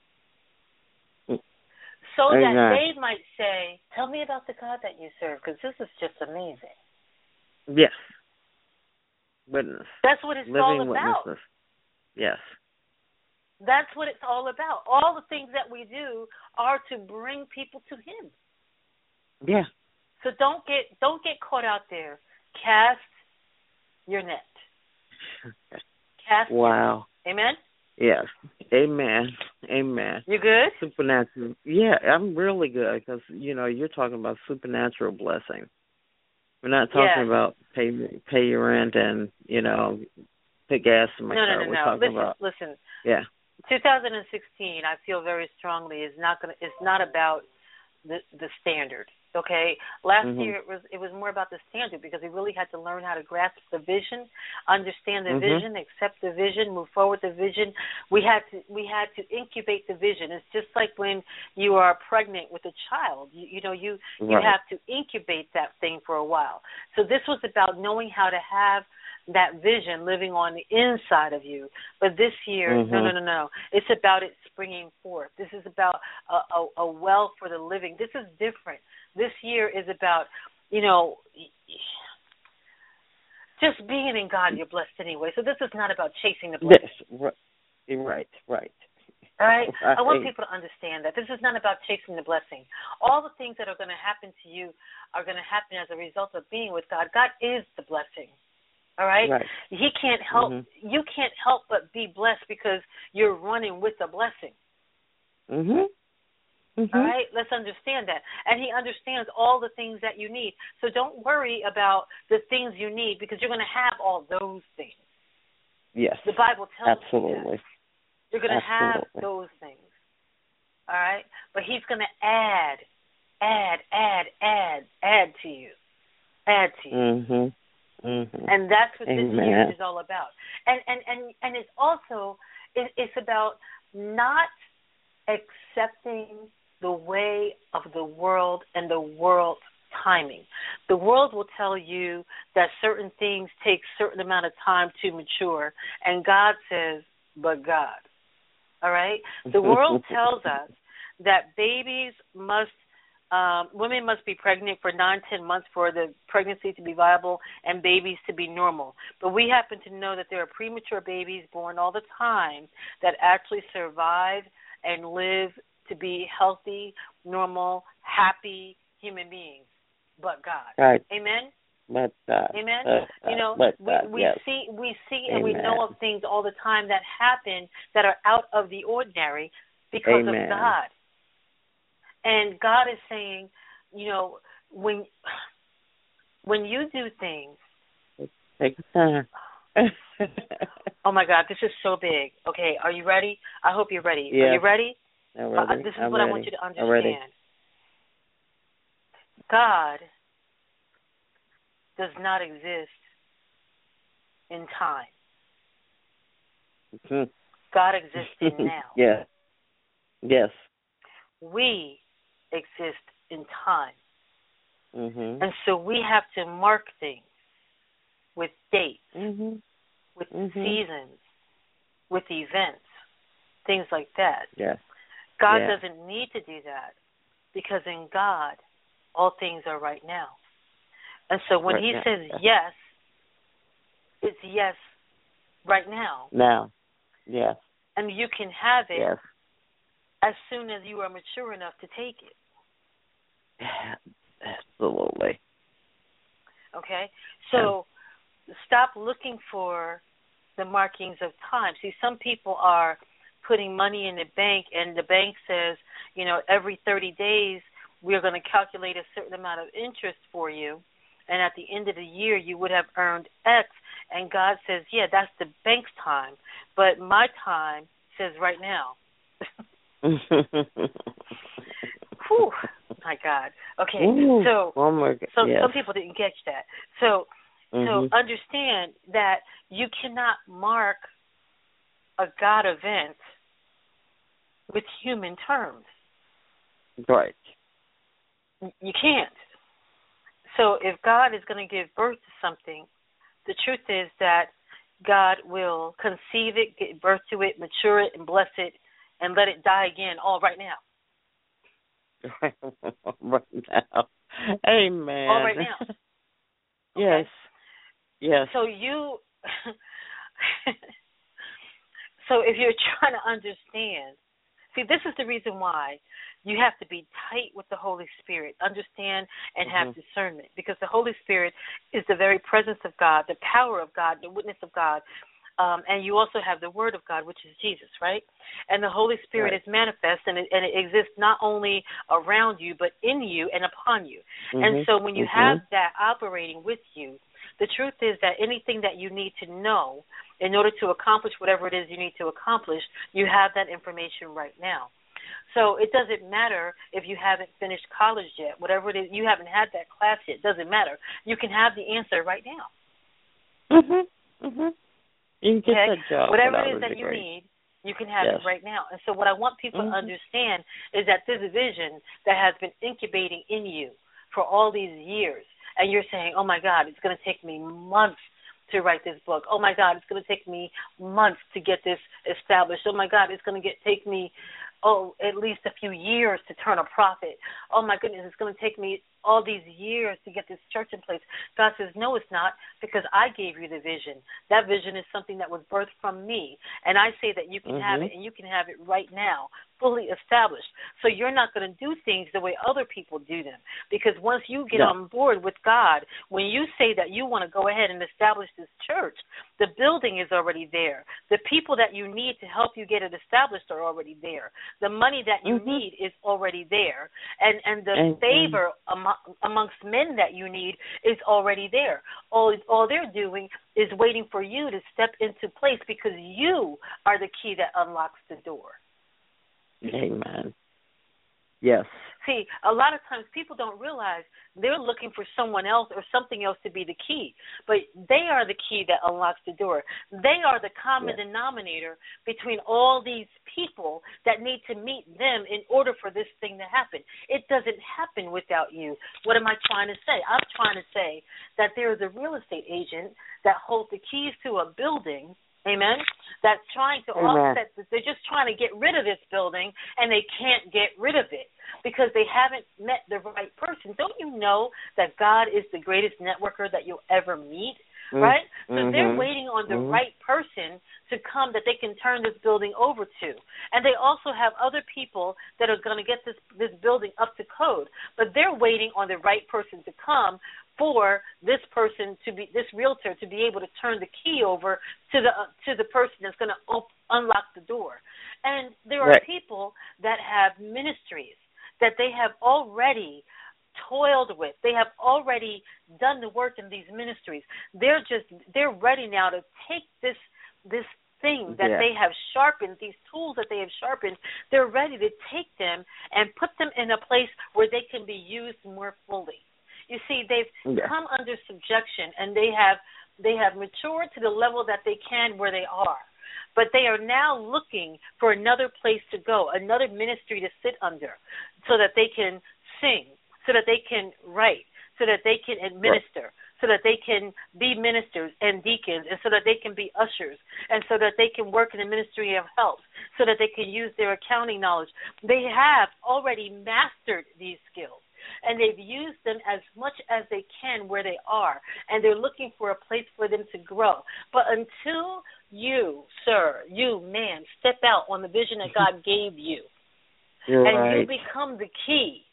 So
Amen.
that they might say, tell me about the God that you serve, because this is just amazing.
Yes. Witness.
That's what it's
Living
all about.
Witnesses. Yes.
That's what it's all about. All the things that we do are to bring people to him.
Yeah.
So don't get don't get caught out there. Cast your net. Cast
wow.
Your net. Amen?
Yes. Amen. Amen.
You good?
Supernatural. Yeah, I'm really good because, you know, you're talking about supernatural blessing. We're not talking
yes.
about pay pay your rent and, you know, put gas in my
no,
car.
No, no,
We're
no.
talking
Listen,
about,
listen.
Yeah.
twenty sixteen, I feel very strongly, is not going. It's not about the the standard. Okay, last
mm-hmm.
year it was it was more about the standard because we really had to learn how to grasp the vision, understand the
mm-hmm.
vision, accept the vision, move forward the vision. We had to we had to incubate the vision. It's just like when you are pregnant with a child. You, you know you you
right.
have to incubate that thing for a while. So this was about knowing how to have that vision living on the inside of you. But this year,
mm-hmm.
no, no, no, no. It's about it springing forth. This is about a, a, a well for the living. This is different. This year is about, you know, just being in God, you're blessed anyway. So this is not about chasing the blessing.
Yes, right, right, right.
All right?
Right.
I want people to understand that this is not about chasing the blessing. All the things that are going to happen to you are going to happen as a result of being with God. God is the blessing. All right?
Right.
He can't help,
mm-hmm.
you can't help but be blessed because you're running with the blessing.
Mhm. Mm-hmm.
All right? Let's understand that. And he understands all the things that you need. So don't worry about the things you need because you're going to have all those things.
Yes.
The Bible tells
Absolutely.
you that. You're going to have
Absolutely.
those things. All right? But he's going to add, add, add, add, add to you. Add to you.
Mhm. Mhm.
And that's what
Amen.
this year is all about. And and and, and it's also it, it's about not accepting the way of the world and the world's timing. The world will tell you that certain things take certain amount of time to mature, and God says, but God. All right? The world tells us that babies must, um, women must be pregnant for nine, ten months for the pregnancy to be viable and babies to be normal. But we happen to know that there are premature babies born all the time that actually survive and live to be healthy, normal, happy human beings. But God.
Right.
Amen?
But God.
Amen.
But
You know,
but
we,
God,
we
yes.
see we see
Amen.
and we know of things all the time that happen that are out of the ordinary because
Amen.
of God. And God is saying, you know, when when you do things,
take your time.
oh my God, this is so big. Okay, are you ready? I hope you're ready.
Yes.
Are you ready?
I'm ready.
Uh, this is
I'm
what
ready.
I want you to
I'm ready.
understand. God does not exist in time.
Mm-hmm.
God exists in now.
Yes. Yes.
We exist in time.
Mm-hmm.
And so we have to mark things with dates,
Mm-hmm.
with
mm-hmm.
seasons, with events, things like that.
Yes.
God
yeah.
doesn't need to do that because in God, all things are right now. And so when
right
he
now.
says
yes.
yes, it's yes right now.
Now. Yes.
And you can have it
yes.
as soon as you are mature enough to take it.
Absolutely.
Okay? So yeah. stop looking for the markings of time. See, some people are putting money in the bank, and the bank says, you know, every thirty days we're going to calculate a certain amount of interest for you, and at the end of the year you would have earned X, and God says, yeah, that's the bank's time, but my time says right now. Whew, my God. Okay,
Ooh,
so
oh my God.
so
yes.
some people didn't catch that. So
mm-hmm.
so understand that you cannot mark a God event with human terms.
Right.
You can't. So if God is going to give birth to something, the truth is that God will conceive it, give birth to it, mature it, and bless it, and let it die again all right now.
right now. Amen.
All right now.
Yes.
Okay?
Yes.
So you, so if you're trying to understand, see, this is the reason why you have to be tight with the Holy Spirit, understand and
mm-hmm.
have discernment, because the Holy Spirit is the very presence of God, the power of God, the witness of God, um, and you also have the Word of God, which is Jesus, right? And the Holy Spirit
right.
is manifest, and it, and it exists not only around you, but in you and upon you.
Mm-hmm.
And so when you
mm-hmm.
have that operating with you, the truth is that anything that you need to know in order to accomplish whatever it is you need to accomplish, you have that information right now. So it doesn't matter if you haven't finished college yet, whatever it is, you haven't had that class yet, it doesn't matter. You can have the answer right now.
Mhm. Mhm. You can get
okay?
that job.
Whatever it is that
degree.
you need, you can have
yes.
it right now. And so what I want people
mm-hmm.
to understand is that this vision that has been incubating in you for all these years, and you're saying, oh, my God, it's going to take me months to write this book. Oh, my God, it's going to take me months to get this established. Oh, my God, it's going to get take me, oh, at least a few years to turn a profit. Oh, my goodness, it's going to take me all these years to get this church in place. God says, no, it's not, because I gave you the vision. That vision is something that was birthed from me, and I say that you can
mm-hmm.
have it, and you can have it right now, fully established. So you're not going to do things the way other people do them, because once you get
no.
on board with God, when you say that you want to go ahead and establish this church, the building is already there. The people that you need to help you get it established are already there. The money that you
mm-hmm.
need is already there. And and the
and,
favor among, amongst men that you need is already there. All, all they're doing is waiting for you to step into place, because you are the key that unlocks the door.
Amen. Yes.
See, a lot of times people don't realize they're looking for someone else or something else to be the key, but they are the key that unlocks the door. They are the common yes. denominator between all these people that need to meet them in order for this thing to happen. It doesn't happen without you. What am I trying to say? I'm trying to say that there is a real estate agent that holds the keys to a building, amen, that's trying to
Amen.
offset this. They're just trying to get rid of this building, and they can't get rid of it because they haven't met the right person. Don't you know that God is the greatest networker that you'll ever meet, right?
Mm-hmm.
So they're waiting on the
mm-hmm.
right person to come that they can turn this building over to. And they also have other people that are going to get this, this building up to code, but they're waiting on the right person to come for this person to be, this realtor to be able to turn the key over to the uh, to the person that's going to op- unlock the door. And there are
right.
people that have ministries that they have already toiled with. They have already done the work in these ministries. They're just they're ready now to take this this thing that
yeah.
they have sharpened, these tools that they have sharpened. They're ready to take them and put them in a place where they can be used more fully. You see, they've
yeah.
come under subjection, and they have they have matured to the level that they can where they are. But they are now looking for another place to go, another ministry to sit under, so that they can sing, so that they can write, so that they can administer, so that they can be ministers and deacons, and so that they can be ushers, and so that they can work in the ministry of health, so that they can use their accounting knowledge. They have already mastered these skills, and they've used them as much as they can where they are, and they're looking for a place for them to grow. But until you, sir, you, man, step out on the vision that God gave you,
You're
and
right.
you become the key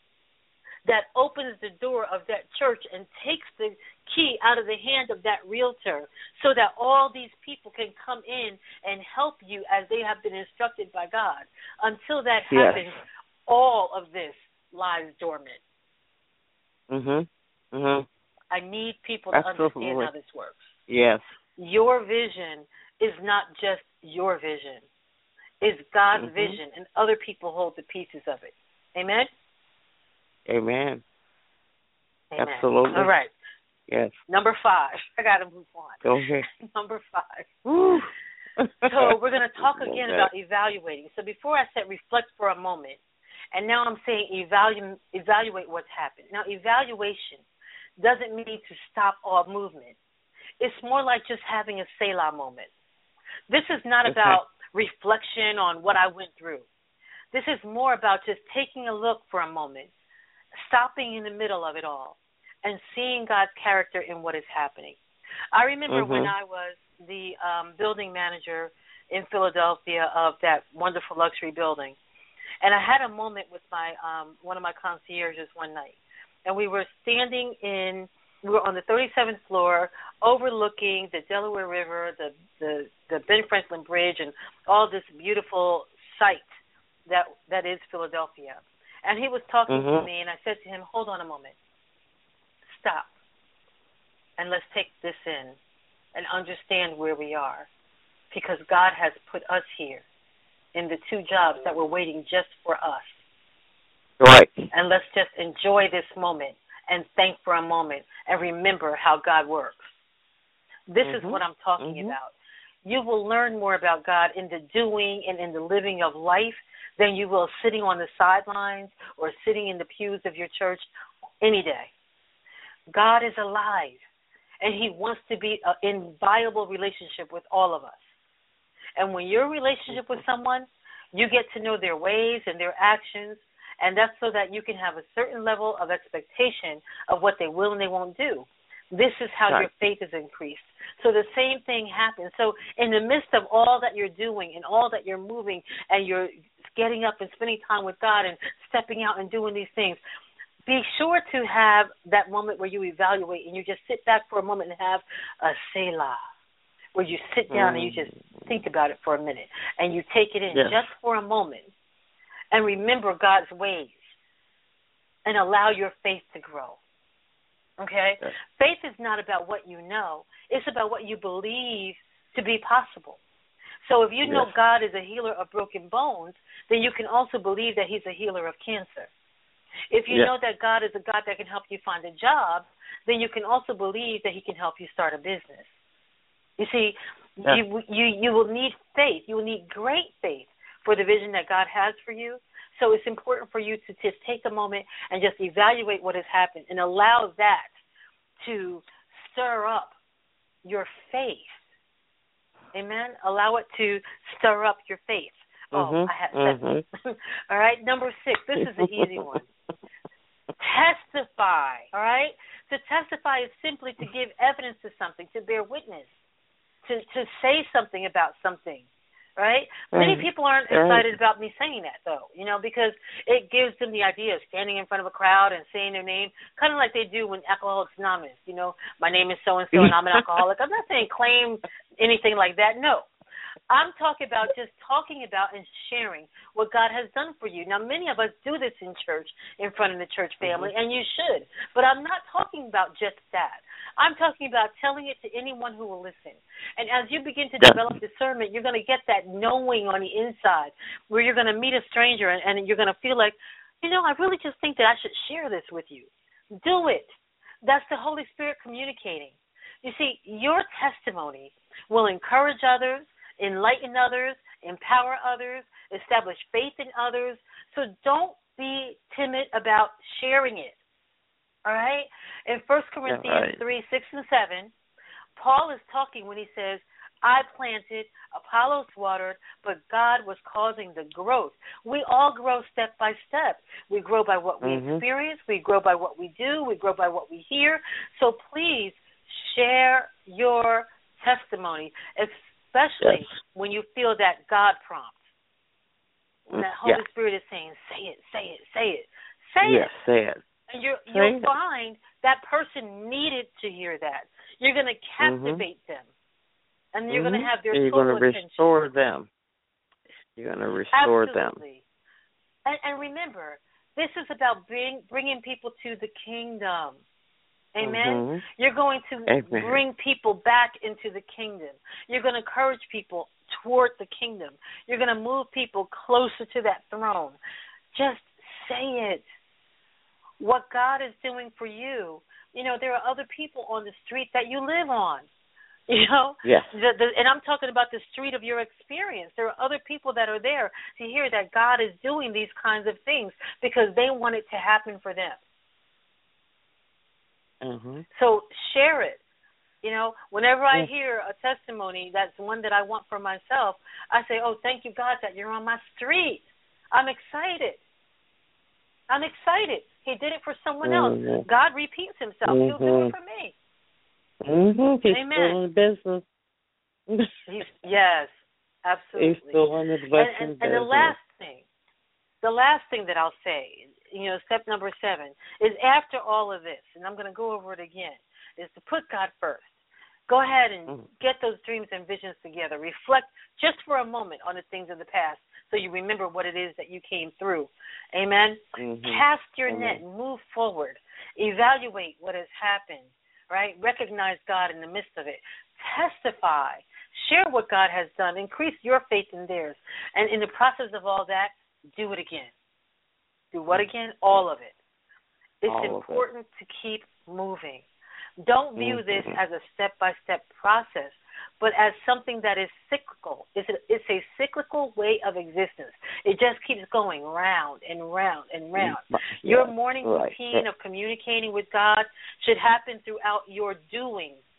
that opens the door of that church and takes the key out of the hand of that realtor, so that all these people can come in and help you as they have been instructed by God. Until that
yes.
happens, all of this lies dormant.
Mhm. Mhm.
I need people
Absolutely.
to understand how this works.
Yes.
Your vision is not just your vision. It's God's
mm-hmm.
vision, and other people hold the pieces of it. Amen?
Amen.
Amen.
Absolutely.
All right.
Yes.
Number five. I got to move on.
Go ahead.
Number five.
Woo.
So we're going to talk again
okay.
about evaluating. So before I said reflect for a moment, and now I'm saying evaluate, evaluate what's happened. Now, evaluation doesn't mean to stop all movement. It's more like just having a Selah moment. This is not
okay.
about reflection on what I went through. This is more about just taking a look for a moment, stopping in the middle of it all, and seeing God's character in what is happening. I remember
mm-hmm.
when I was the um, building manager in Philadelphia of that wonderful luxury building, and I had a moment with my um, one of my concierges one night, and we were standing in, we were on the thirty-seventh floor, overlooking the Delaware River, the the, the Ben Franklin Bridge, and all this beautiful sight that that is Philadelphia. And he was talking
mm-hmm.
to me, and I said to him, "Hold on a moment, stop, and let's take this in and understand where we are, because God has put us here in the two jobs that were waiting just for us.
Right.
And let's just enjoy this moment and thank for a moment and remember how God works." This
mm-hmm.
is what I'm talking
mm-hmm.
about. You will learn more about God in the doing and in the living of life than you will sitting on the sidelines or sitting in the pews of your church any day. God is alive, and he wants to be an inviolable relationship with all of us. And when you're in a relationship with someone, you get to know their ways and their actions, And that's so that you can have a certain level of expectation of what they will and they won't do. This is how right. your faith is increased. So the same thing happens. So in the midst of all that you're doing and all that you're moving and you're getting up and spending time with God and stepping out and doing these things, be sure to have that moment where you evaluate and you just sit back for a moment and have a Selah, where you sit down mm. and you just think about it for a minute and you take it in yes. just for a moment and remember God's ways and allow your faith to grow. Okay? Yes. Faith is not about what you know. It's about what you believe to be possible. So if you yes. know God is a healer of broken bones, then you can also believe that he's a healer of cancer. If you yes. know that God is a God that can help you find a job, then you can also believe that he can help you start a business. You see, yes. you, you, you will need faith. You will need great faith for the vision that God has for you. So it's important for you to just take a moment and just evaluate what has happened and allow that to stir up your faith. Amen? Allow it to stir up your faith. Oh,
mm-hmm.
I have seven. Mm-hmm. All right, number six. This is an easy one. Testify. All right? To testify is simply to give evidence to something, to bear witness, to, to say something about something. Right? Mm-hmm. Many people aren't excited right. about me saying that, though, you know, because it gives them the idea of standing in front of a crowd and saying their name, kind of like they do when Alcoholics Anonymous. You know, my name is so-and-so and I'm an alcoholic. I'm not saying claim anything like that. No. I'm talking about just talking about and sharing what God has done for you. Now, many of us do this in church, in front of the church family, mm-hmm. and you should. But I'm not talking about just that. I'm talking about telling it to anyone who will listen. And as you begin to develop discernment, you're going to get that knowing on the inside where you're going to meet a stranger and, and you're going to feel like, you know, I really just think that I should share this with you. Do it. That's the Holy Spirit communicating. You see, your testimony will encourage others, enlighten others, empower others, establish faith in others. So don't be timid about sharing it. All right? In First Corinthians yeah, right. three, six, and seven, Paul is talking when he says, I planted, Apollos watered, but God was causing the growth. We all grow step by step. We grow by what we mm-hmm. experience. We grow by what we do. We grow by what we hear. So please share your testimony, especially yes. when you feel that God prompt. When that Holy yeah. Spirit is saying, say it, say it, say it. Say
yes,
it.
say it.
And you're, you'll find that person needed to hear that. You're going to captivate mm-hmm. them. And you're mm-hmm. going to have their
and you're
total
going to
attention.
restore them. You're going to restore
Absolutely.
them.
And, and remember, this is about bring, bringing people to the kingdom. Amen? Mm-hmm. You're going to Amen. Bring people back into the kingdom. You're going to encourage people toward the kingdom. You're going to move people closer to that throne. Just say it. What God is doing for you. You know, there are other people on the street that you live on. You know?
Yes.
The, the, and I'm talking about the street of your experience. There are other people that are there to hear that God is doing these kinds of things because they want it to happen for them.
Mm-hmm.
So share it. You know, whenever I hear a testimony that's one that I want for myself, I say, oh, thank you, God, that you're on my street. I'm excited. I'm excited. He did it for someone mm-hmm. else. God repeats himself. Mm-hmm. He'll do it for me.
Mm-hmm. He's
Amen.
still in the business.
He's, yes, absolutely.
He's still in the business.
And, and, and the last thing, the last thing that I'll say, you know, step number seven, is after all of this, and I'm going to go over it again, is to put God first. Go ahead and mm-hmm. get those dreams and visions together. Reflect just for a moment on the things of the past so you remember what it is that you came through. Amen? Mm-hmm. Cast your mm-hmm. net. Move forward. Evaluate what has happened, right? Recognize God in the midst of it. Testify. Share what God has done. Increase your faith in theirs. And in the process of all that, do it again. Do what again? All of it. It's all important it. to keep moving. Don't view this as a step-by-step process, but as something that is cyclical. It's a, it's a cyclical way of existence. It just keeps going round and round and round. Your morning
right.
routine of communicating with God should happen throughout your doing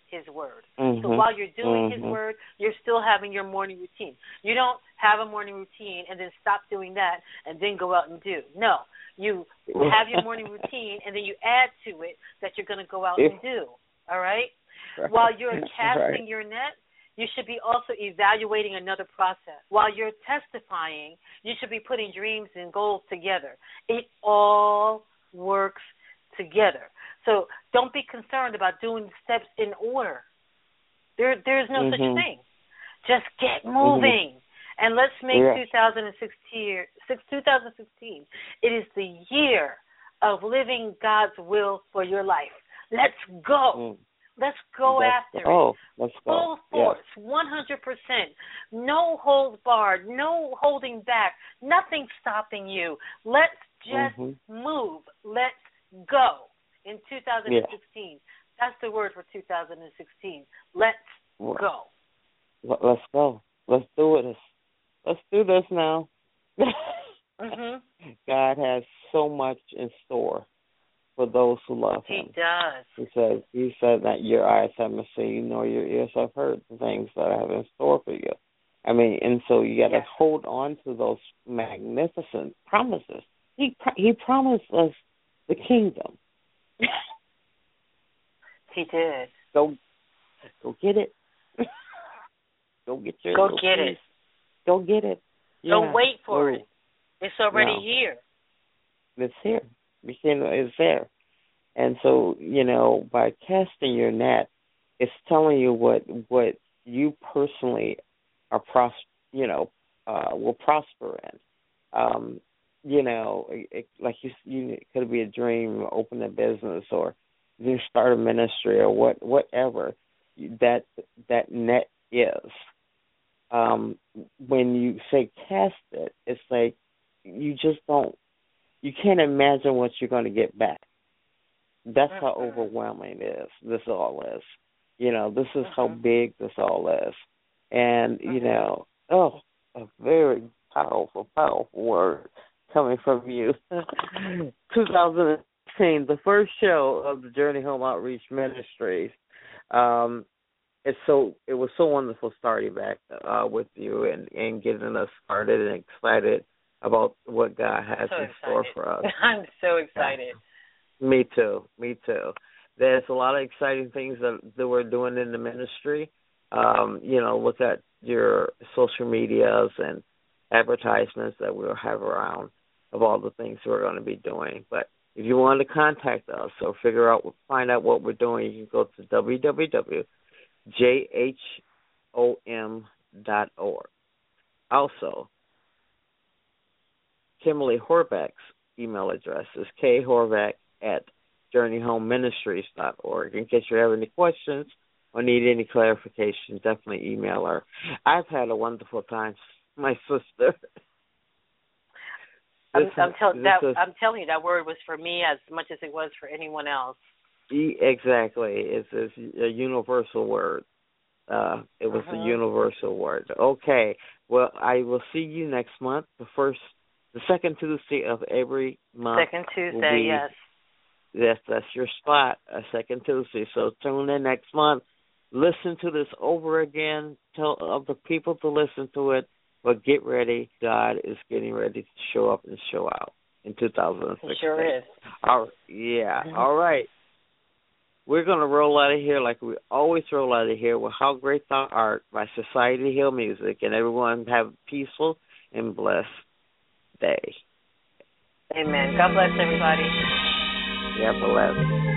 his word.
Mm-hmm.
So while you're doing
mm-hmm.
his word, you're still having your morning routine. You don't have a morning routine and then stop doing that and then go out and do. No, you have your morning routine and then you add to it that you're going to go out and do, all right?
Right.
While you're casting
right.
your net, you should be also evaluating another process. While you're testifying, you should be putting dreams and goals together. It all works together. So don't be concerned about doing the steps in order. There, there's no
mm-hmm.
such thing. Just get moving. Mm-hmm. And let's make
yeah.
twenty sixteen, twenty sixteen, it is the year of living God's will for your life. Let's go. Mm. Let's go
let's
after
go.
it.
Let's go.
Full force,
yes.
one hundred percent. No holds barred, no holding back, nothing stopping you. Let's just
mm-hmm.
move. Let's go in two thousand sixteen.
Yeah.
That's the word for two thousand sixteen. Let's
well,
go.
Let's go. Let's do it. Let's do this now.
mm-hmm.
God has so much in store for those who love Him.
He does.
He said, He said that your eyes haven't seen nor your ears have heard the things that I have in store for you. I mean, and so you got to
yes.
hold on to those magnificent promises. He He promised us the kingdom.
He did.
Go, go get it. Go get your.
Go get
piece.
it.
Go get it. Yeah.
Don't wait for
go.
it. It's already
no.
here.
It's here. It's there. And so, you know, by casting your net, it's telling you what what you personally are pros, you know, uh, will prosper in. Um, you know, it, like you, you, it could be a dream, open a business, or you start a ministry, or what, whatever that that net is. Um, when you say cast it, it's like you just don't. You can't imagine what you're going to get back. That's how overwhelming it is. This all is. You know, this is how big this all is. And, you know, oh, a very powerful, powerful word coming from you. two thousand sixteen, the first show of the Journey Home Outreach Ministries. Um, it's so it was so wonderful starting back uh, with you and, and getting us started and excited about what God has
so
in
excited.
store for us.
I'm so excited.
Me too. Me too. There's a lot of exciting things that, that we're doing in the ministry. Um, you know, look at your social medias and advertisements that we'll have around of all the things we're going to be doing. But if you want to contact us or figure out, find out what we're doing, you can go to w w w dot j h o m dot org. Also, Kimberly Horvath's email address is k horvath at journey home ministries dot org. In case you have any questions or need any clarification, definitely email her. I've had a wonderful time, my sister.
I'm, I'm, tell, that, is, I'm telling you, that word was for me as much as it was for anyone else.
Exactly. It's, it's a universal word. Uh, it was uh-huh. a universal word. Okay. Well, I will see you next month, the first The second Tuesday of every month.
Second Tuesday,
be,
yes.
Yes, that's your spot, a second Tuesday. So tune in next month. Listen to this over again. Tell other people to listen to it. But get ready. God is getting ready to show up and show out in two thousand sixteen.
It sure is.
All, yeah. Mm-hmm. All right. We're going to roll out of here like we always roll out of here with How Great Thou Art by Society Hill Music. And everyone have a peaceful and blessed day.
Amen. God bless everybody.
Yeah, bless.